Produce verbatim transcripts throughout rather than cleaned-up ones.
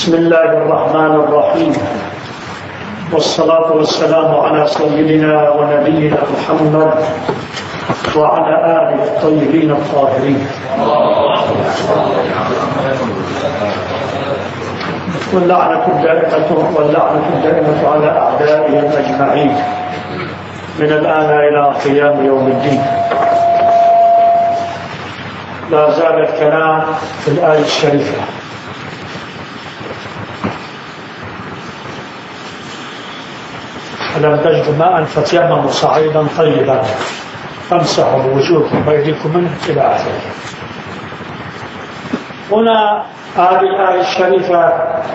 بسم الله الرحمن الرحيم، والصلاة والسلام على سيدنا ونبينا محمد وعلى آله الطيبين الطاهرين، واللعنة الدائمة واللعنة الدائمة على أعدائهم أجمعين من الآن إلى قيام يوم الدين. لا زال الكلام في الآية الشريفة. فلم تجدوا ماء فتيمموا صعيدا طيبا فامسحوا بوجوهكم وأيديكم منه إلى آخره. هنا هذه الآية الشريفة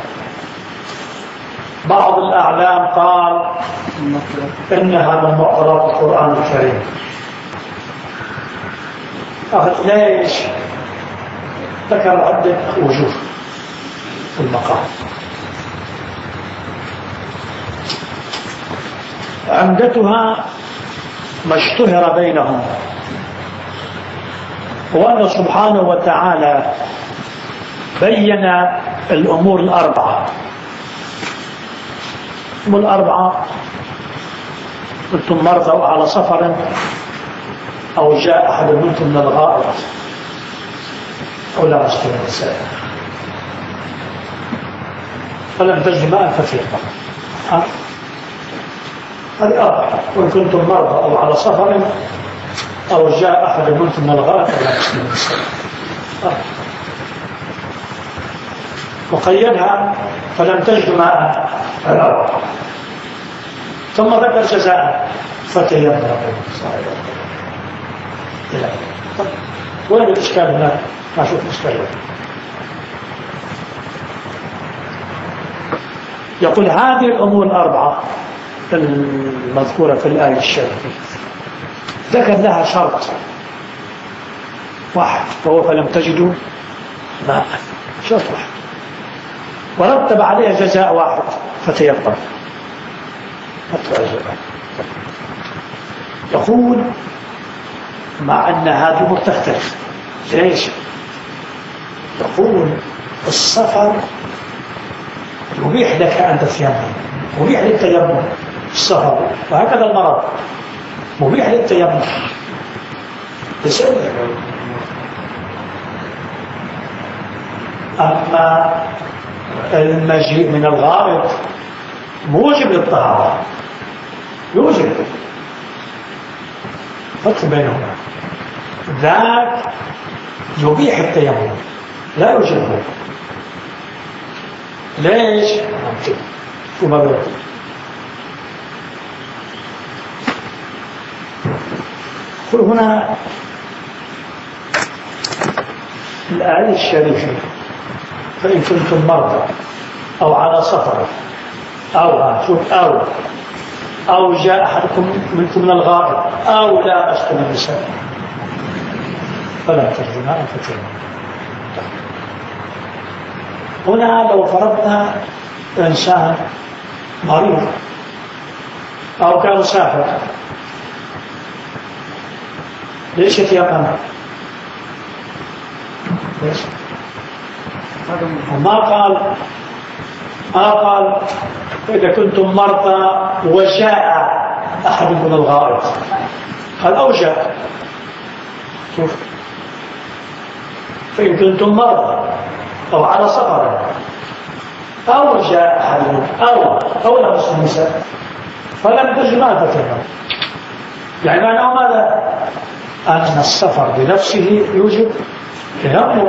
بعض الأعلام قال إنها من معطلات القرآن الكريم. ليش؟ ذكر عدة وجوه في المقام. عمدتها ما اشتهر بينهم هو أن سبحانه وتعالى بين الأمور الأربعة. الأمور الأربعة: كنتم مرضى أو على سفر أو جاء أحد منكم من الغائط أو لمستم النساء فلم تجدوا ماء فتيمموا. هذه أربعة. وإن كنتم مرضى أو على سفر أو جاء أحد منكم من الغائط أو لمستم النساء. وقيدها فلم تجدوا ماء الأربعة. ثم ذكر جزاء فتيمموا صعيدا. وين الإشكال هنا؟ ما أشوف إشكال. يقول هذه الأمور الأربعة المذكورة في الآية الشريفة ذكر لها شرط واحد وهو فلم تجدوا ماء، شرط واحد، ورتب عليها جزاء واحد فتيمم. يقول مع أن هذه الأمور تختلف. ليش؟ يقول السفر يبيح لك أن تتيمم، مبيح للتيمم السفر، وهكذا المرض مبيح للتيمم. أما المجيء من الغائط موجب للطهارة، يوجب فرق بينهما. ذاك يبيح التيمم لا يوجبه. ليش؟ شو ما بيقول؟ قل هنا الآية الشريفة فإن كنتم مرضى أو على سفر أو شوف أو أو جاء أحدكم منكم من الغائط أو لا أسكن النساء فلا تجدوا ماء فتيمموا. هنا لو فرضنا إنسان مريض أو كان مسافر، ليش يتيمم؟ ليش؟ وما قال ما قال إذا كنتم مرضى وجاء أحد من الغائط، قال أو جاء. شوف، فإن كنتم مرضى أو على سفر أو جاء أحد أو أو لمستم النساء فلم تجدوا ماء فتيمموا. يعني معناه ماذا؟ أن السفر بنفسه يوجب تيمم،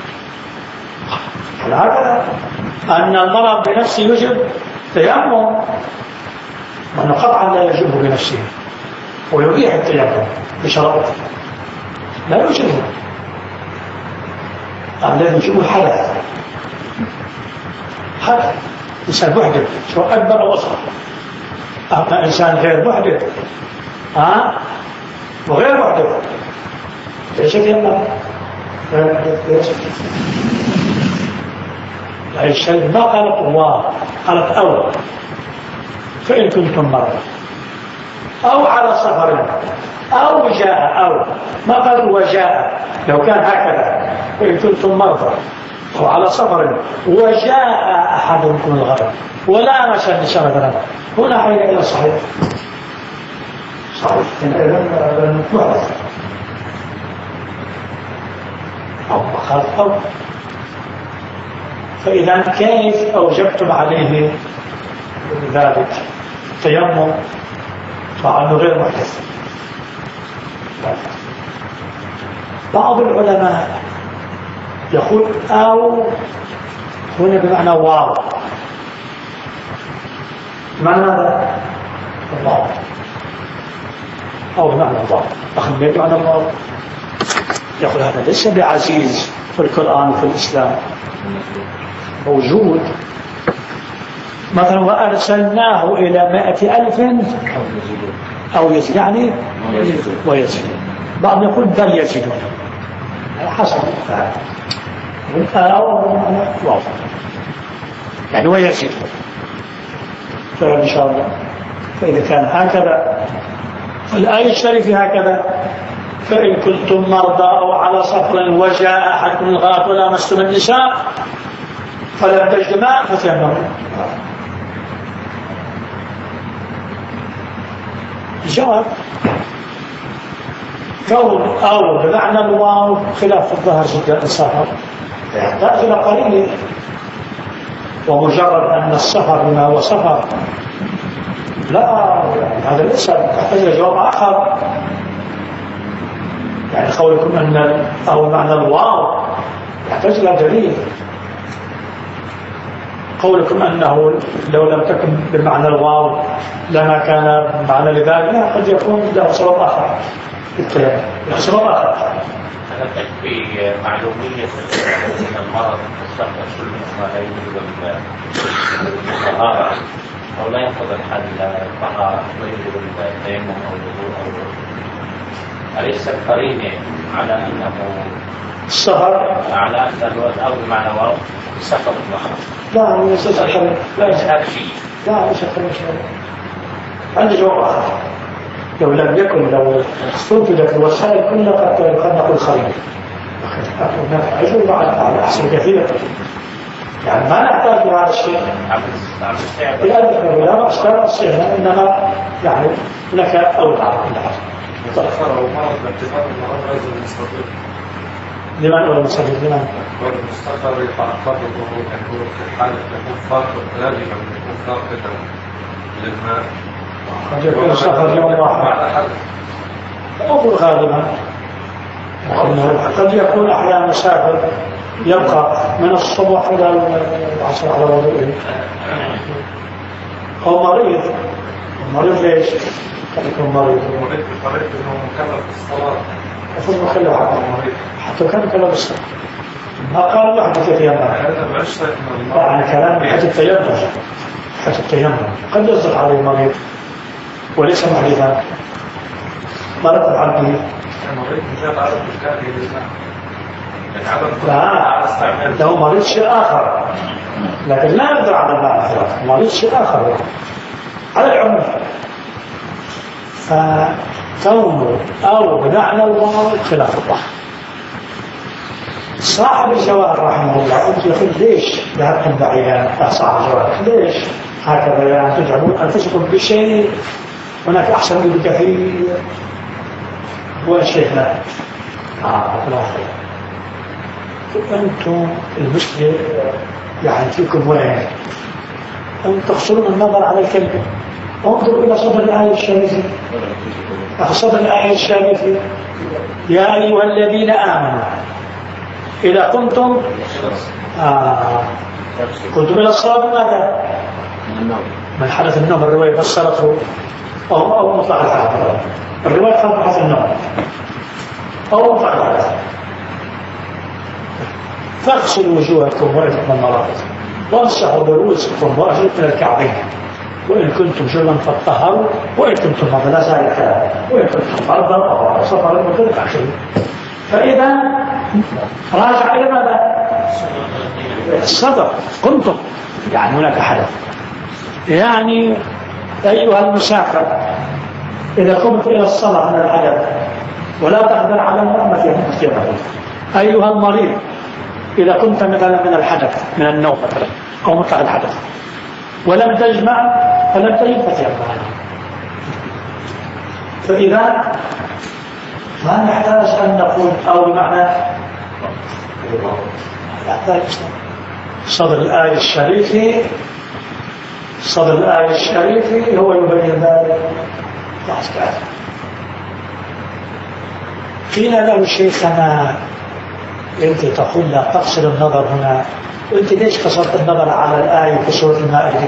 هكذا أن المرض بنفسه يوجب تيمم، وأنه قطعا لا يجب بنفسه ويبيح التيمم بشرط لا يوجبه. الذي يجب الحدث، حدث إنسان محدث سواء أكبر أو أصغر. أما إنسان غير محدث ها وغير محدث ليش يتيمم؟ ليش؟ الشيء ما قالت الله، قالت أو. فإن كنتم مرضى أو على سفر أو جاء أو ما قالوا وجاء. لو كان هكذا وإن كنتم مرضى أو على سفر وجاء أحدكم الغرب ولا مشى النساء مثلا، هنا حين إلى صحيح صحيح إذن محدث أو خلف أو. فإذا كيف أوجبتم عليه ذلك تيمم مع أنه غير محدث؟ بعض العلماء يقول أو هنا بمعنى واو. معنى هذا الله أو بمعنى الله أخذ بمعنى الله. يقول هذا ليس بعزيز في القرآن وفي الإسلام، موجود. مثلا وأرسلناه إلى مائة ألف أو يزيد يعني ويزيد. بعض يقول بل يزيدون على حسب الفهم. أو يعني ويزيد. فإن شاء الله فإذا كان هكذا الآية الشريفة هكذا، فإن كنتم مرضى أو على سفر وجاء أحدكم الغائط ولامستم النساء فلم تجدوا ماء فتيمموا. الجواب كون أو بمعنى الواو خلاف الظهر جدا السفر يحتاج إلى قليل، ومجرد أن السفر بما هو سفر لا، هذا ليس يحتاج إلى جواب آخر. يعني قولكم أن أو معنى الواو يحتاج إلى دليل. قولكم أنه لو لم تكن بمعنى الواو لما كان معنى لذلك قد يكون له سبب آخر. له سبب آخر. هل في معلومية من المرض السفر كل والطهارة أو لا ينقض الحل الطهارة ويجب التيمم أو الوضوء أو أليس القرينة على أنه السفر على أنه أو بمعنى واو سفر المرض؟ لا ليس سفر، لا ليس هذا شيء. لا ليس سفر. عندي جواب آخر. لو لم يكن لو استنفذت الوسائل كلها قد نقول خير. أجل على أحسن كثير. يعني ما نحتاج لهذا الشيء. لأنه لا بأس لا بأس إنما يعني لك أولى. سفر أو مرض باعتبار المرض غير المستقر. لمن أول المستقر؟ لمن؟ والمستقر يتعقب الظهور يكون في حالة يكون فاقد لازم أن يكون فاقدا للماء. قد يكون السفر يوم واحد. أقول غالبا قد يكون أحيانا مسافر يبقى من الصبح إلى العصر على وضوءه، أو مريض. المريض ليش؟ قد يكون مريض. المريض بطريقة أنه مكلف بالصلاة. يكون مكلف حتى المريض حتى كان مكلف بالصلاة. ما قال له حتى التيمم. يعني كلام حتى التيمم حتى التيمم قد يصدق عليه المريض وليس مريضا. مرض عبده المريض مجرد عدد مشكاته للماء. لا ده مريض شيء آخر، لكن لا يقدر على الماء. مريض شيء آخر على العموم. فكونه أو بمعنى الواو خلاف الله. صاحب الجواهر رحمه الله قلت يقول ليش ذهبتم بعيدا؟ صاحب الجواهر ليش هكذا يعني تجعلون أنفسكم بشيء هناك أحسن من بكثير والشيء لا. آه لا خير. أنتم المشكلة يعني فيكم وين؟ أن تقصرون النظر على الكلمة. انظروا إلى صدر الآية الشريفة. صدر الآية الشريفة يا أيها الذين آمنوا إذا كنتم آه كنتم إلى الصلاة ماذا؟ من حدث النوم. الرواية فسرته أو أو مطلق الحدث. الرواية فسرت النوم أو مطلق الحدث. فاغسلوا وجوهكم وأيديكم المرافق وامسحوا برؤوسكم وأرجلكم إلى الكعبين وإن كنتم جنبا فاطهروا وإن كنتم مرضى لا زال الكلام وإن كنتم مرضى أو على سفر وكذا آخره. فإذا راجع إلى ماذا؟ الصدر. كنتم يعني هناك حدث. يعني أيها المسافر إذا قمت إلى الصلاة من الحدث ولا تقدر على المرمى في مسجدك. أيها المريض إذا كنت مثلا من الحدث من النوم مثلا أو مطلق الحدث ولم تجمع فلم تجد فتيمم. فإذا ما نحتاج أن نقول أو بمعنى نحتاج صدر الآية الشريفة صدر الآية الشريفة هو يبين ذلك. قيل له شيخنا أنت تقول لا تقصر النظر هنا، وأنت ليش قصرت النظر على الآية في سورة المائدة؟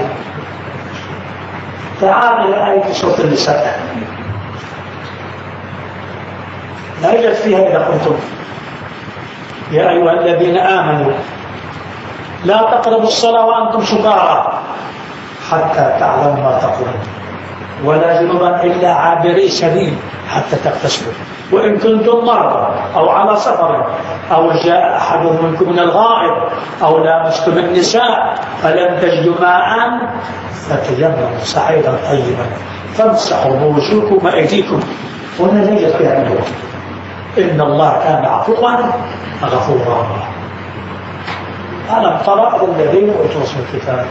تعال إلى الآية في سورة النساء لا يوجد فيها إذا قلتم يا أيها الذين آمنوا لا تقربوا الصلاة وأنتم سكارى حتى تعلموا ما تقولون ولا جنبا إلا عابري سبيل حتى تغتسلوا وإن كنتم مرضى أو على سفر أو جاء أحد منكم من الغائط أو لامستم النساء فلم تجدوا ماء فتيمموا صعيدا طيبا فامسحوا بوجوهكم وأيديكم. هنا ليست فيها النور. إن الله كان عفوا غفورا. ألم ترى الذين أوتوا الكتاب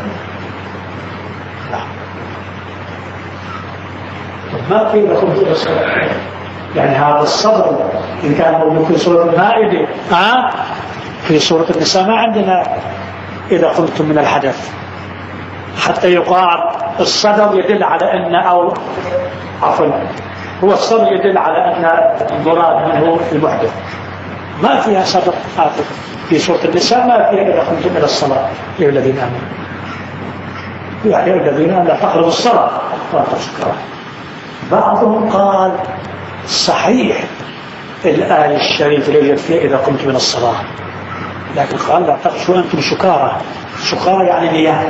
ما في لكم في الصلاة يعني هذا الصدر إن كان موجود في سورة المائدة ها في سورة النساء ما عندنا إذا قمتم من الحدث حتى يقال الصدر يدل على أن أو عفوا هو الصدر يدل على أن المراد منه المحدث. ما فيها صدر في سورة النساء ما فيها إذا قمتم إلى الصلاة يا الذين آمنوا يا الذين لا تقربوا الصلاة وأنتم سكارى. بعضهم قال صحيح الآية الشريفة يوجد فيها إذا قمت من الصلاة لكن قال لا تقصوا أنتم سكارى. سكارى يعني نيام.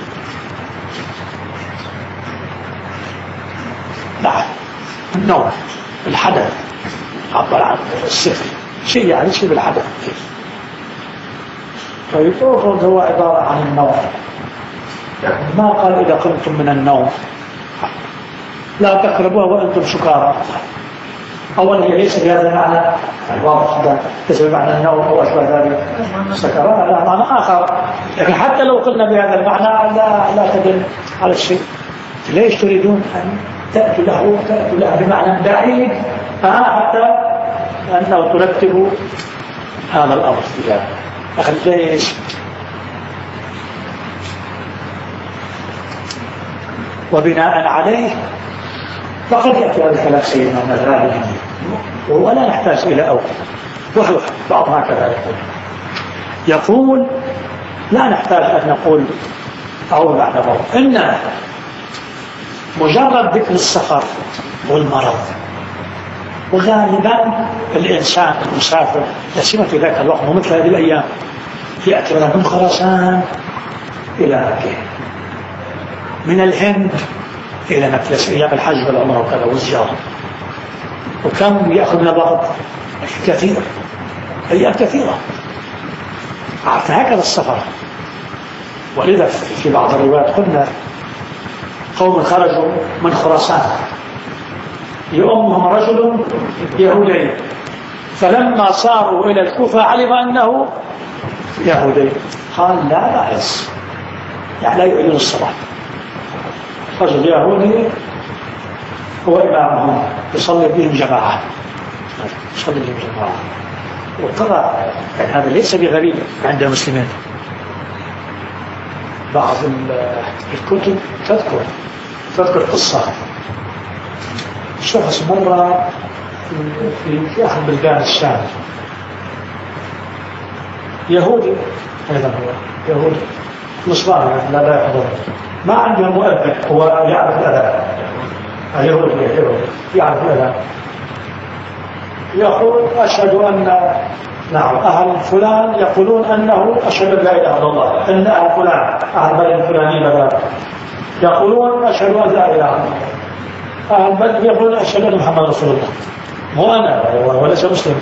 نعم النوم الحدث عبر عن السفر شيء يعني شيء بالحدث. طيب هو عبارة عن النوم ما قال إذا قمتم من النوم لا تقربوها وأنتم سكارى. أولا هي ليس بهذا المعنى الواضح ليس بمعنى النوم أو أشبه ذلك. سكران لا معنى آخر لكن حتى لو قلنا بهذا المعنى لا, لا تدل على الشيء. ليش تريدون أن تأتوا له تأتوا له بمعنى بعيد حتى أنه ترتبوا هذا الأمر فيها أخذ ليش وبناء عليه فقد يأتي هذا الكلام سيدنا من الغالب ولا نحتاج إلى أول وهو بعضها كذلك يقول لا نحتاج أن نقول أو بعد مرض إن مجرد ذكر السفر والمرض وغالبا الإنسان المسافر يسمى في ذاك الوقت ومثل هذه الأيام يأتي من خراسان إلى مكة من الهند إلى مكة أيام الحج والعمرة وكذا والزيارة وكم يأخذ من الوقت كثير أيام كثيرة هكذا السفر. ولذا في بعض الروايات قلنا قوم خرجوا من خراسان يؤمهم رجل يهودي فلما صاروا إلى الكوفة علم أنه يهودي قال لا بأس يعني لا يؤذون الصلاة. رجل يهودي هو إمامهم يصلي بهم جماعة يصلي بهم جماعة وترى يعني هذا ليس بغريب عند المسلمين. بعض الكتب تذكر تذكر قصة شخص مرة في في أحد بلدان الشام يهودي أيضا هو يهودي نصراني لا لا يحضر ما عنده مؤذن هو يعرف الأذان اليهودي يهودي يعرف الأذان يقول أشهد أن نعم أهل فلان يقولون أنه أشهد أن لا إله إلا الله أن أهل فلان أهل بلد فلاني بلد يقولون أشهد أن لا إله إلا الله أهل بلد يقولون أشهد أن محمد رسول الله مو أنا وليس مسلم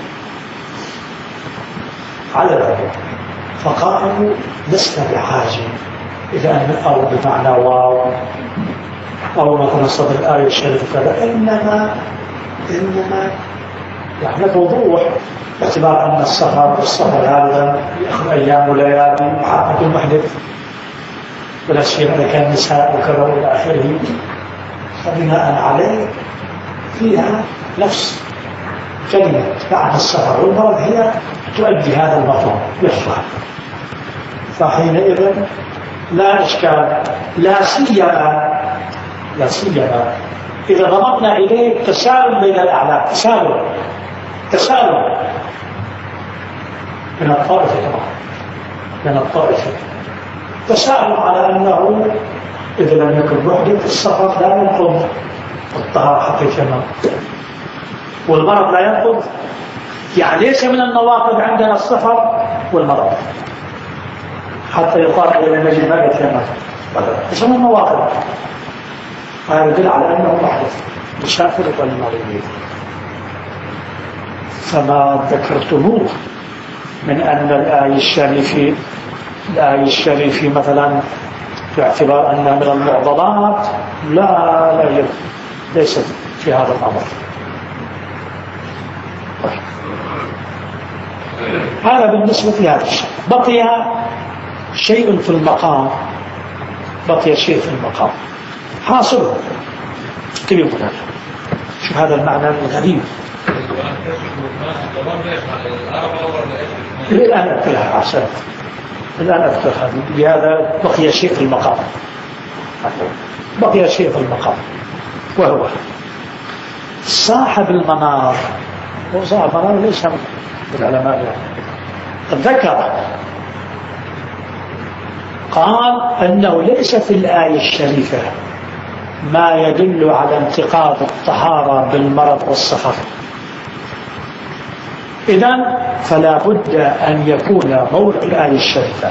على ذلك. فقالوا لسنا بحاجة إلى أن أو بمعنى واو أو مثلا صدر الآية الشريفة كذا إنما إنما يعني وضوح باعتبار أن السفر والسفر هذا يأخذ أيام وليالي محقق المحدث ولا شيء إذا كان نساء وكذا وإلى آخره، فبناء عليه فيها نفس كلمة بعد السفر والمرض هي تؤدي هذا المفهوم يصلح. فحينئذ لا إشكال، لا سيما لا سيما إذا ضممنا إليه تسالم بين الأعلام، تسالم تسالم من الطائفة طبعا من الطائفة تسالم على أنه إذا لم يكن محدث السفر لا ينقض الطهارة حتى يتمم، والمرض لا ينقض. يعني ليس من النواقض عندنا السفر والمرض حتى يقال إذا لم يجد ما يتمم، ليس من النواقض. هذا يدل على أنه محدث مسافر والمريض. فما ذكرتموه من أن الآية الشريفة الآية الشريفة مثلا باعتبار أنها من المعضلات، لا لا ليست في هذا الأمر. هذا بالنسبة لهذا الشيء. بقي شيء في المقام بقي شيء في المقام حاصل كبير. شوف هذا المعنى الغريب. الآن أذكرها عشان الآن أذكرها بهذا. بقي شيء في المقام بقي شيء في المقام وهو صاحب المنار. وصاحب المنار ليس من العلماء ذكر قال أنه ليس في الآية الشريفة ما يدل على انتقاض الطهارة بالمرض والسفر. إذن فلا بد أن يكون موضع الآية الشريفة.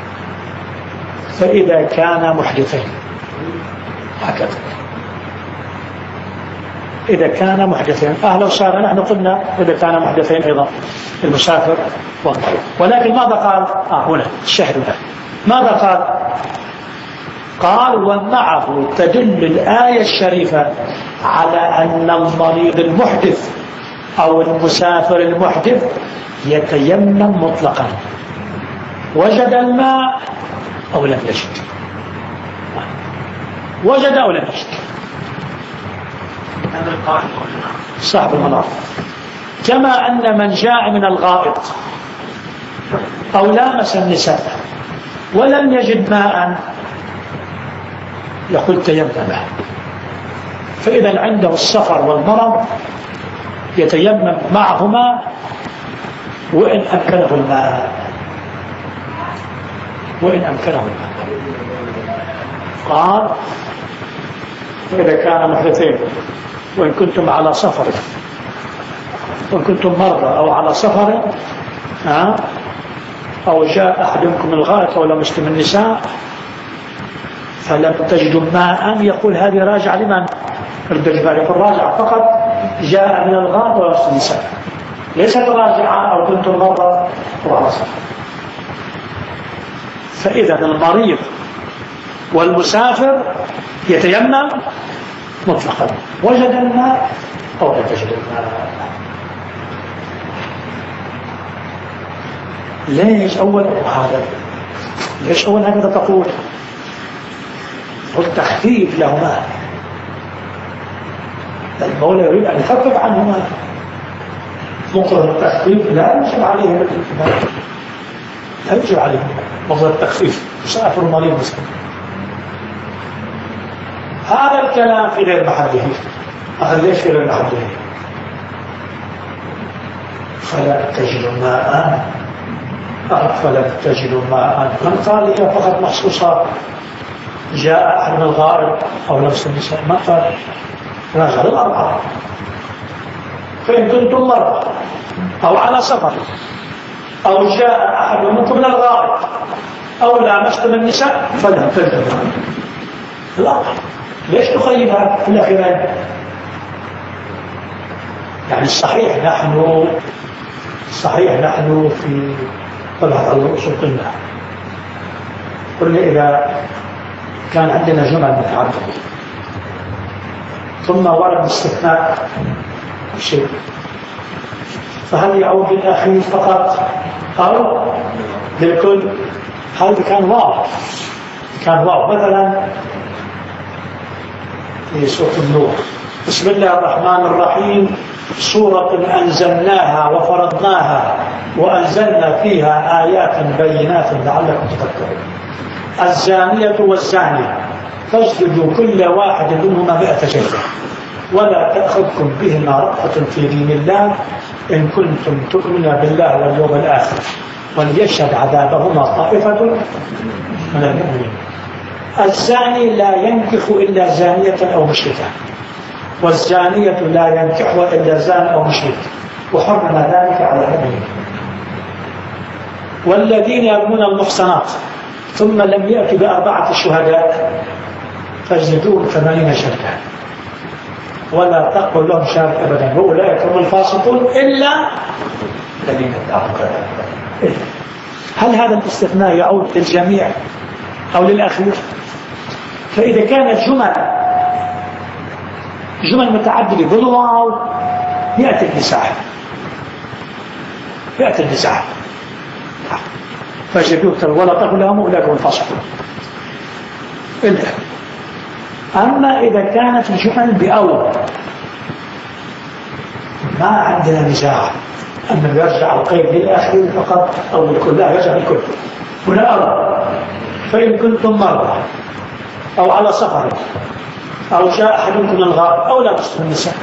فإذا كان محدثين هكذا، إذا كان محدثين أهلا وسهلا. نحن قلنا إذا كان محدثين أيضا المسافر والمريض. ولكن ماذا قال آه هنا الشاهد هنا ماذا قال؟ قال ومعه تدل الآية الشريفة على أن المريض المحدث أو المسافر المحدث يتيمم مطلقا وجد الماء أو لم يجد، وجد أو لم يجد. هذا القاعدة صاحب المنار. كما أن من جاء من الغائط أو لامس النساء ولم يجد ماء يقول تيمم. فإذا عنده السفر والمرض يتيمم معهما وإن أمكنه الماء وإن أمكنه الماء. قال فإذا كان محدثين وإن كنتم على سفر وإن كنتم مرضى أو على سفر أو جاء أحد منكم من الغائط أو لمستم النساء فلم تجدوا ماء، يقول هذه راجع لمن؟ الدجبال يقول راجع فقط جاء من الغائط أو لمستم النساء، ليست راجعة أو كنتم مرضى وعلى سفر. فإذا المريض والمسافر يتيمم مطلقا وجد الماء أو لم تجد الماء. ليش أول هذا ليش أول هذا تقول التخفيف لهما؟ المولى يريد أن يخفف عنهما. مقتضى التخفيف لا يجب عليهم الانتباه، لا يجب عليهم مقتضى التخفيف. مسافر مريض مسافر. هذا الكلام في غير محله. هذا ليش في غير محله؟ فلا تجد ماء فلا تجد ماء. من قال هي فقط مخصوصة جاء أحد من الغائط أو لمس النساء؟ ما قال راجع للأربعة. فإن كنتم مرضى أو على سفر أو جاء أحد منكم من الغائط أو لامستم النساء فلا تجد الأربعة. ليش تخيلها في الأخيرين؟ يعني الصحيح نحن صحيح نحن في طبعا الأصول قلنا قلنا إذا كان عندنا جمل متعددة ثم ورد استثناء شيء فهل يعود للأخير فقط أو للكل؟ هذا كان واضح، كان واضح. مثلا في سورة النور: بسم الله الرحمن الرحيم، سورة أنزلناها وفرضناها وأنزلنا فيها آيات بينات لعلكم تتقون. الزانية والزاني فاجلدوا كل واحد منهما مئة جلدة ولا تأخذكم بهما رأفة في دين الله إن كنتم تؤمنون بالله واليوم الآخر وليشهد عذابهما طائفة من المؤمنين. الزاني لا ينكح إلا زانية أو مشركة، والزانية لا ينكحها إلا زان أو مشرك، وحرم ذلك على المؤمنين. والذين يرمون المحصنات ثم لم يأتوا بأربعة شهداء فاجلدوهم ثمانين جلدة ولا تقبل لهم شهادة أبدا وأولئك هم الفاسقون إلا الذين تابوا. هل هذا الاستثناء يعود للجميع أو للأخير؟ فإذا كانت جمل جمل متعددة بالواو يأتي النزاع يأتي النزاع فاجلدوهم ولا تقبل لهم أولئك هم الفاسقون إلا. أما إذا كانت الجمل بأول ما عندنا نزاع أنه يرجع القيد للأخير فقط أو للكل، لا يرجع للكل. هنا أرى: فإن كنتم مرضى أو على سفر أو جاء أحد من الغائب أو لا تستطيعوا النساء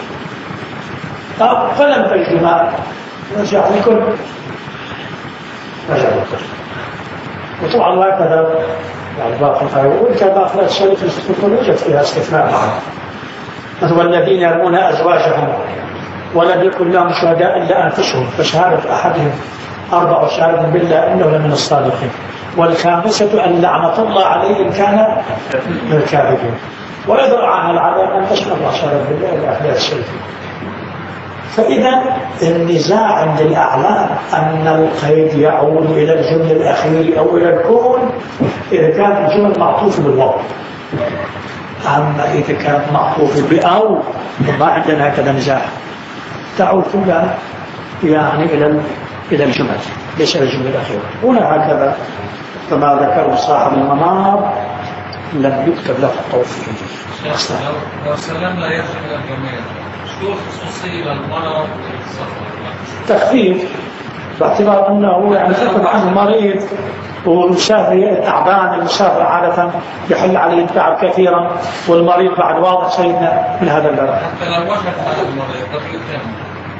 فلم تجدوا ماء يرجع للكل، يرجع للكل. وطبعا هكذا يعني باقي الخير. وإنت باقي الشريك يستثنون يوجد فيها استثناء. مثل الذين يرمون أزواجهم ولم يكن لهم شهداء إلا أنفسهم فشهادة أحدهم أربع شهادة بالله إنه لمن الصادقين والخامسة أن لعنة الله عليه إن كان من الكاذبين ويدرع عنها العذاب أن تشهد الله شهادة بالله إلى أحداث الشريكين. فإذا النزاع عند الأعلام أن القيد يعود إلى الجمل الأخير أو إلى الكون إذا كانت الجمل معطوفة بالواو. أما إذا كانت معطوفة بأو ما عندنا هكذا نزاع، تعود كلها يعني إلى إلى الجمل ليس إلى الجمل الأخيرة. هنا هكذا كما ذكر صاحب المنار لم يكتب له الطوف. لو سلمنا يرجع إلى الجميع شو خصوصية للمرض والسفر؟ تخفيف باعتبار أنه يعني كتب عنه مريض والمسافر تعبان. المسافر عادة يحل عليه التعب كثيرا والمريض بعد واضح سيدنا من هذا البلد. حتى لو وجد هذا المريض قد يتم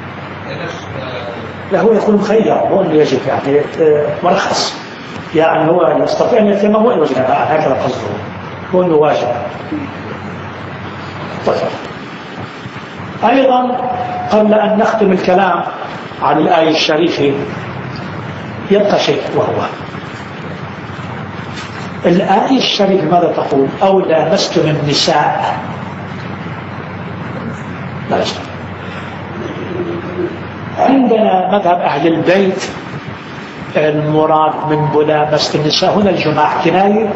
لا هو يكون مخير هو اللي يجب يعني مرخص يعني هو يستطيع أن يتم هو الوجه هكذا قصده هو الواجب. طيب أيضا قبل أن نختم الكلام عن الآية الشريفة يبقى شيء وهو الآية الشريفة ماذا تقول؟ أو لامستم النساء لا يستطيع. عندنا مذهب أهل البيت المراد من ملامسة النساء هنا الجماع كناية